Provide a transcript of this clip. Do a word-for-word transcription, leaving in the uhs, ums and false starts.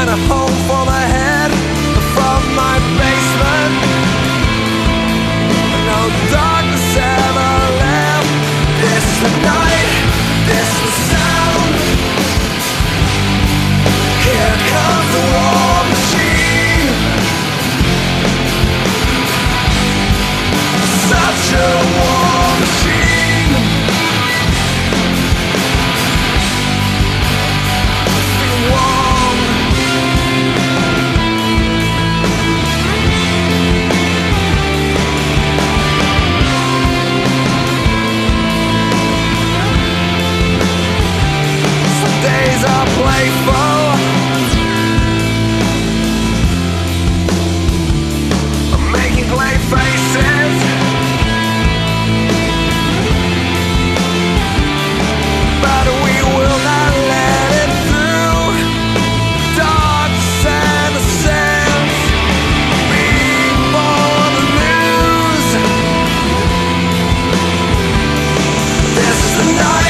find a home for my head from my basement. No darkness ever left. This is the night, this is the sound. Here comes the war machine. Such a war machine. Feel warm. Some days are playful. I'm making blank faces. But we will not let it through. Dark and the sense being born the news. This is the night.